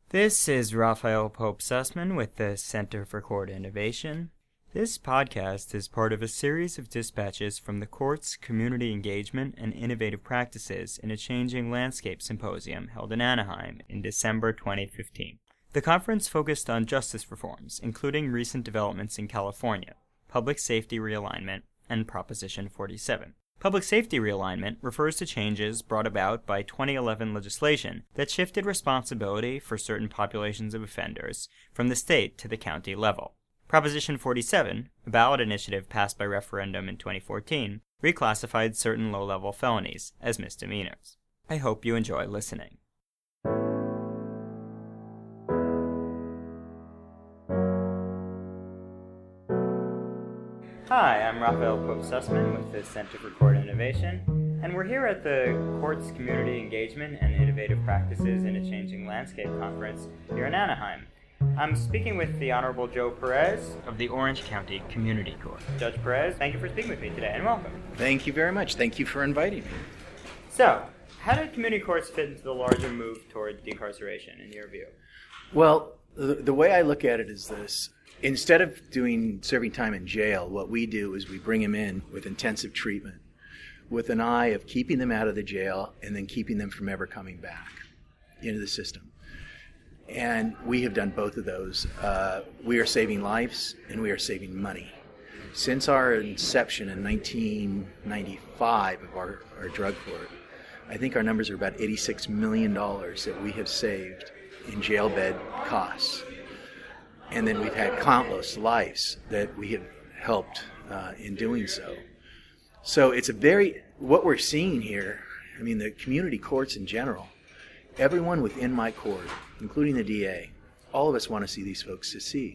This is Raphael Pope Sussman with the Center for Court Innovation. This podcast is part of a series of dispatches from the Court's Community Engagement and Innovative Practices in a Changing Landscape Symposium held in Anaheim in December 2015. The conference focused on justice reforms, including recent developments in California, public safety realignment, and Proposition 47. Public safety realignment refers to changes brought about by 2011 legislation that shifted responsibility for certain populations of offenders from the state to the county level. Proposition 47, a ballot initiative passed by referendum in 2014, reclassified certain low-level felonies as misdemeanors. I hope you enjoy listening. Hi, I'm Raphael Pope Sussman with the Center for Court Innovation, and we're here at the Court's Community Engagement and Innovative Practices in a Changing Landscape Conference here in Anaheim. I'm speaking with the Honorable Joe Perez of the Orange County Community Court. Judge Perez, thank you for speaking with me today, and welcome. Thank you very much. Thank you for inviting me. So, how do community courts fit into the larger move toward decarceration, in your view? Well, the way I look at it is this. Instead of serving time in jail, what we do is we bring them in with intensive treatment with an eye of keeping them out of the jail and then keeping them from ever coming back into the system. And we have done both of those. We are saving lives and we are saving money. Since our inception in 1995 of our drug court, I think our numbers are about $86 million that we have saved in jail bed costs. And then we've had countless lives that we have helped in doing so. So it's what we're seeing here, I mean, the community courts in general, everyone within my court, including the DA, all of us want to see these folks succeed.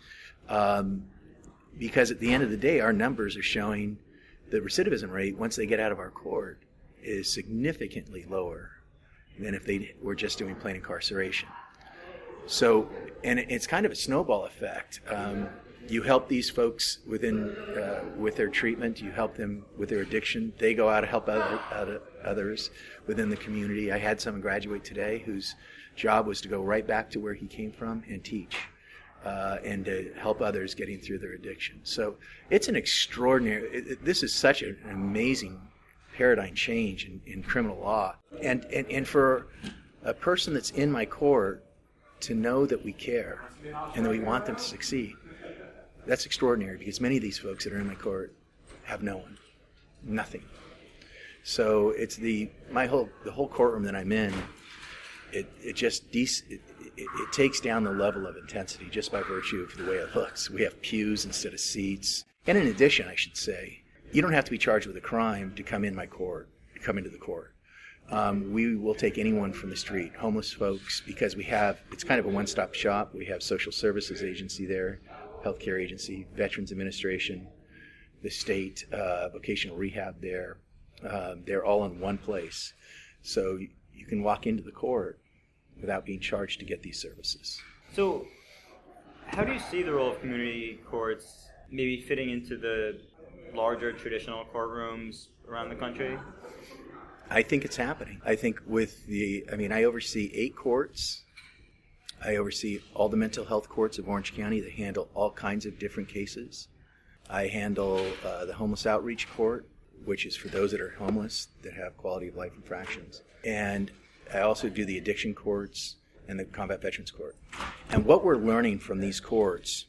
Because at the end of the day, our numbers are showing the recidivism rate, once they get out of our court, is significantly lower than if they were just doing plain incarceration. So, and it's kind of a snowball effect. You help these folks with their treatment. You help them with their addiction. They go out to help others within the community. I had someone graduate today whose job was to go right back to where he came from and teach and to help others getting through their addiction. So it's an extraordinary, this is such an amazing paradigm change in criminal law. And for a person that's in my court to know that we care and that we want them to succeed, that's extraordinary, because many of these folks that are in my court have nothing. So it's the whole courtroom that I'm in. It takes down the level of intensity just by virtue of the way it looks. We have pews instead of seats, and in addition, I should say, you don't have to be charged with a crime to come into the court. We will take anyone from the street, homeless folks, because it's kind of a one-stop shop. We have social services agency there, healthcare agency, Veterans Administration, the state, vocational rehab there. They're all in one place. So you can walk into the court without being charged to get these services. So how do you see the role of community courts maybe fitting into the larger traditional courtrooms around the country? I think it's happening. I think I oversee 8 courts. I oversee all the mental health courts of Orange County that handle all kinds of different cases. I handle the homeless outreach court, which is for those that are homeless that have quality of life infractions. And I also do the addiction courts and the combat veterans court. And what we're learning from these courts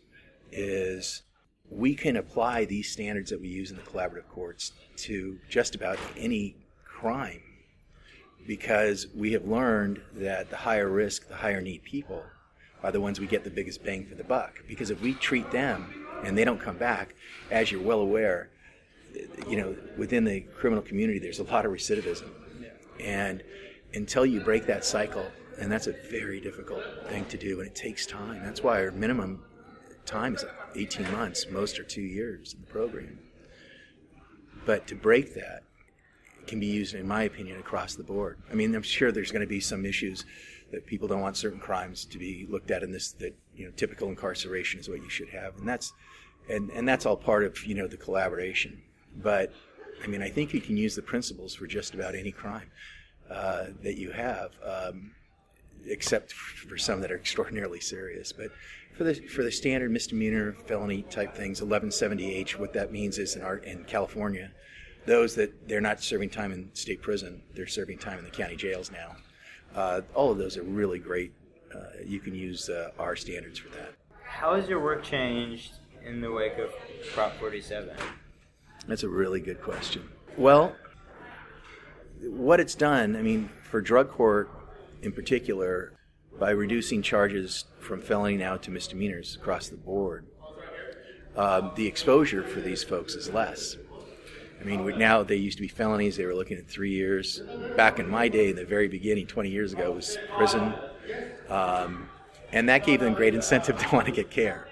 is we can apply these standards that we use in the collaborative courts to just about any crime, because we have learned that the higher risk, the higher need people are the ones we get the biggest bang for the buck. Because if we treat them and they don't come back, as you're well aware, within the criminal community there's a lot of recidivism. And until you break that cycle, and that's a very difficult thing to do, and it takes time. That's why our minimum time is 18 months. Most are 2 years in the program. But to break that can be used, in my opinion, across the board. I mean, I'm sure there's going to be some issues that people don't want certain crimes to be looked at in this, that typical incarceration is what you should have, and that's all part of the collaboration. But I mean, I think you can use the principles for just about any crime that you have. except for some that are extraordinarily serious. But for the standard misdemeanor felony type things, 1170H, what that means is in California, those that they're not serving time in state prison, they're serving time in the county jails now. All of those are really great. You can use our standards for that. How has your work changed in the wake of Prop 47? That's a really good question. Well, what it's done, I mean, for drug court in particular, by reducing charges from felony now to misdemeanors across the board, the exposure for these folks is less. I mean, now they used to be felonies. They were looking at 3 years. Back in my day, in the very beginning, 20 years ago, was prison. And that gave them great incentive to want to get care.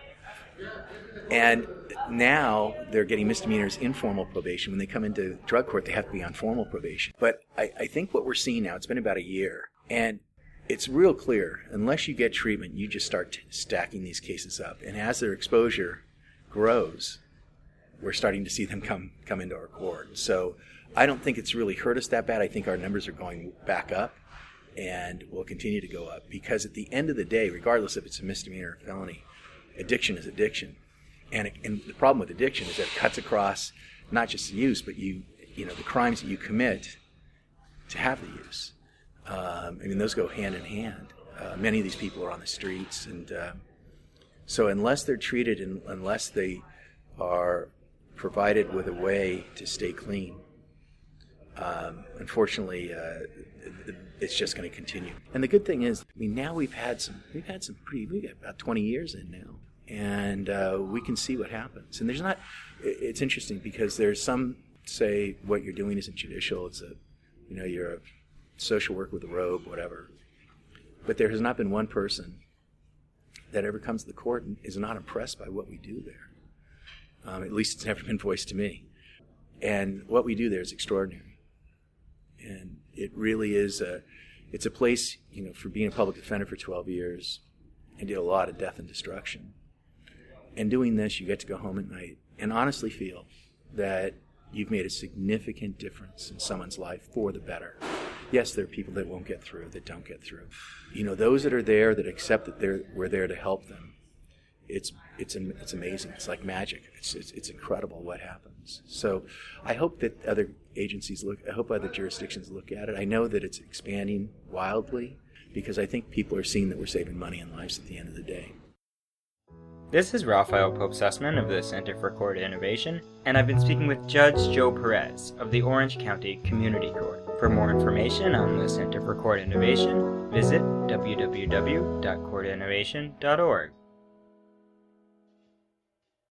And now they're getting misdemeanors informal probation. When they come into drug court, they have to be on formal probation. But I think what we're seeing now, it's been about a year, and it's real clear, unless you get treatment, you just start stacking these cases up. And as their exposure grows, we're starting to see them come into our court. So I don't think it's really hurt us that bad. I think our numbers are going back up and will continue to go up, because at the end of the day, regardless if it's a misdemeanor or felony, addiction is addiction. And the problem with addiction is that it cuts across not just the use, but the crimes that you commit to have the use. I mean, those go hand in hand. Many of these people are on the streets, and so unless they're treated and unless they are provided with a way to stay clean, unfortunately, it's just going to continue. And the good thing is, I mean, now we've got about 20 years in now, and we can see what happens. And it's interesting because there's some say what you're doing isn't judicial. It's you're a social worker with a robe, whatever. But there has not been one person that ever comes to the court and is not impressed by what we do there. At least it's never been voiced to me. And what we do there is extraordinary. And it really is it's a place, for being a public defender for 12 years and did a lot of death and destruction. And doing this, you get to go home at night and honestly feel that you've made a significant difference in someone's life for the better. Yes, there are people that won't get through, that don't get through. Those that are there, that accept that we're there to help them, it's amazing. It's like magic. It's incredible what happens. So I hope that other agencies I hope other jurisdictions look at it. I know that it's expanding wildly because I think people are seeing that we're saving money and lives at the end of the day. This is Rafael Pope-Sussman of the Center for Court Innovation, and I've been speaking with Judge Joe Perez of the Orange County Community Court. For more information on the Center for Court Innovation, visit www.courtinnovation.org.